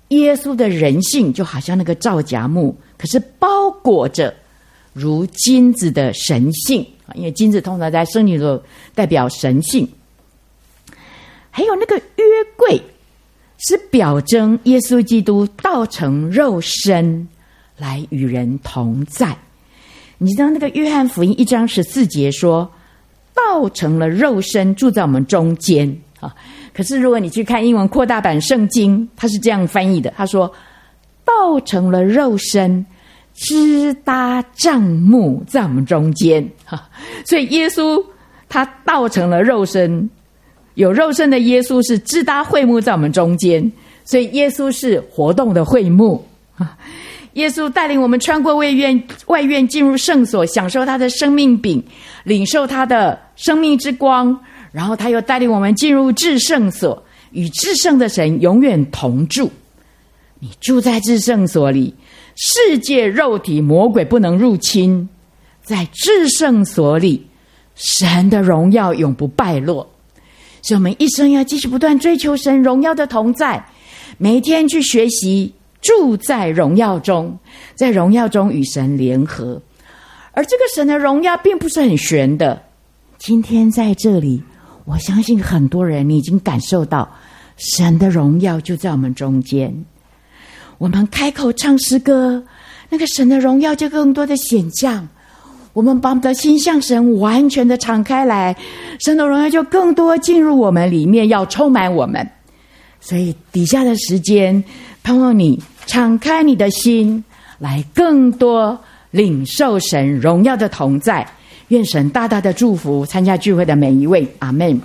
S1: 耶稣的人性就好像那个皂荚木，可是包裹着如金子的神性，因为金子通常在圣经中代表神性。还有那个约柜是表征耶稣基督道成肉身来与人同在。你知道那个约翰福音1章14节说道成了肉身住在我们中间啊。可是如果你去看英文扩大版圣经，它是这样翻译的，他说道成了肉身支搭帐幕在我们中间。所以耶稣他道成了肉身，有肉身的耶稣是支搭会幕在我们中间，所以耶稣是活动的会幕。耶稣带领我们穿过外院进入圣所，享受他的生命饼，领受他的生命之光，然后他又带领我们进入至圣所，与至圣的神永远同住。你住在至圣所里，世界肉体魔鬼不能入侵，在至圣所里神的荣耀永不败落。所以我们一生要继续不断追求神荣耀的同在，每一天去学习住在荣耀中，在荣耀中与神联合。而这个神的荣耀并不是很玄的，今天在这里我相信很多人你已经感受到神的荣耀就在我们中间。我们开口唱诗歌，那个神的荣耀就更多的显降，我们把我们的心向神完全的敞开来，神的荣耀就更多进入我们里面，要充满我们。所以底下的时间盼望你敞开你的心，来更多领受神荣耀的同在。愿神大大的祝福参加聚会的每一位，阿们。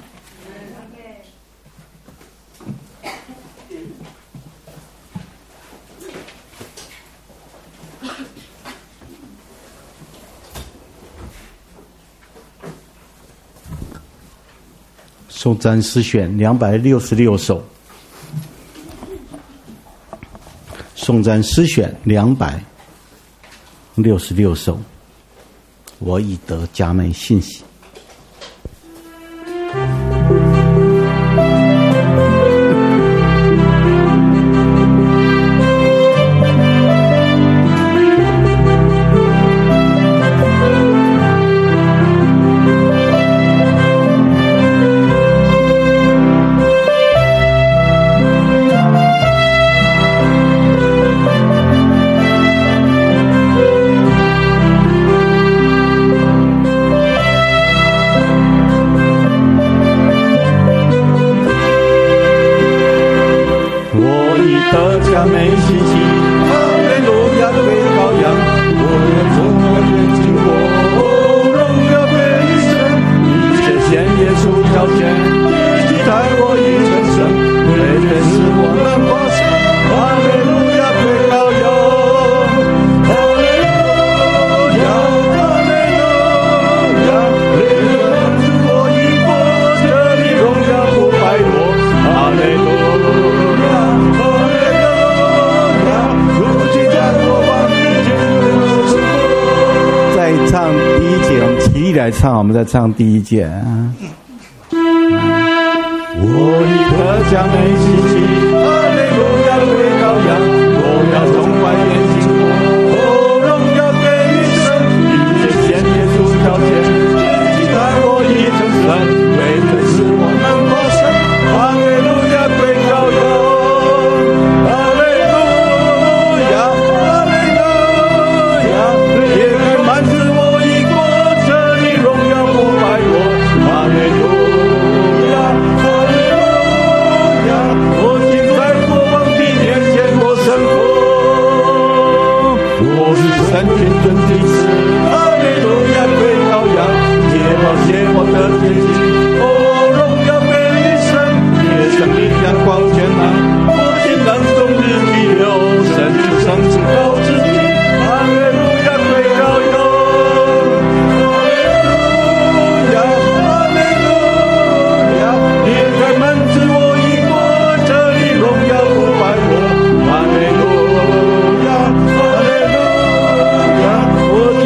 S2: 颂赞诗选266首，颂赞诗选266首，我已得佳美信息。来唱，我们再唱第一节。我已得佳美信息，哈利路亚归羔羊，荣耀从外面经过，荣耀归于神，一切献耶稣条件，期待我已成神，为的是我们获胜，哈利路亚归羔羊，哈利路亚，哈利路亚，也满是我已过。三军尊祭司，哈利路亚归羔羊，解我的罪行，哦，荣耀归于神，也生命阳光全蓝，我心当中日记流，神之圣之高之地，哈利路亚归羔羊，哈利路亚，哈利路亚，裂开门子我已过，这里荣耀不败我，哈利路亚，哈利路亚。我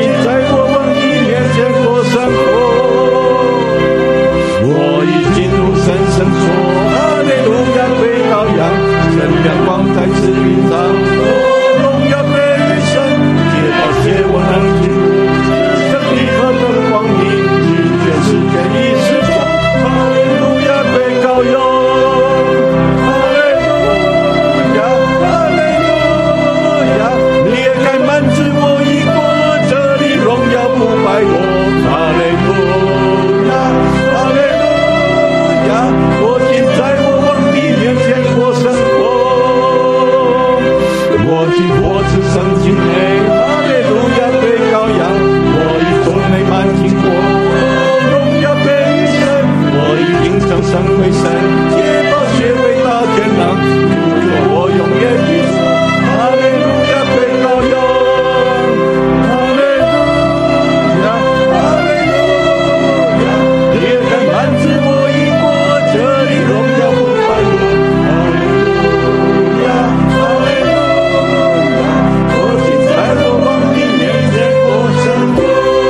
S2: 归神，借宝血为大天狼，主作我永远的主。哈利路亚，归羔羊。哈利路亚，哈利路亚，裂开幔子我已过，这里荣耀不败落。哈利路亚，哈利路亚，我心在我王的面前过生活。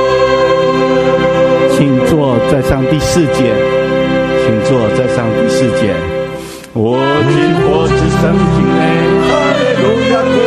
S2: 请坐，在上第4节。请坐，在上第4节。我今活之圣经内，哈利路亚。